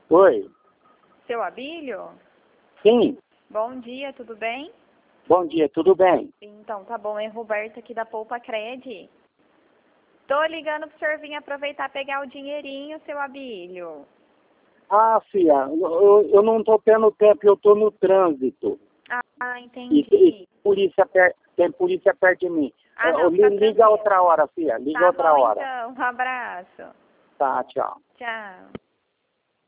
Oi. Seu Abílio? Sim. Bom dia, tudo bem? Bom dia, tudo bem? Então, tá bom. É Roberta aqui da Poupa Cred. Tô ligando pro senhor vir aproveitar e pegar o dinheirinho, seu Abílio. Ah, filha, eu não tô tendo tempo, eu tô no trânsito. Ah, E entendi. tem polícia perto de mim. Ah, não, fica Liga tranquilo. outra hora, filha, liga Tá outra bom, hora. então. Um abraço. Tá, tchau. Tchau.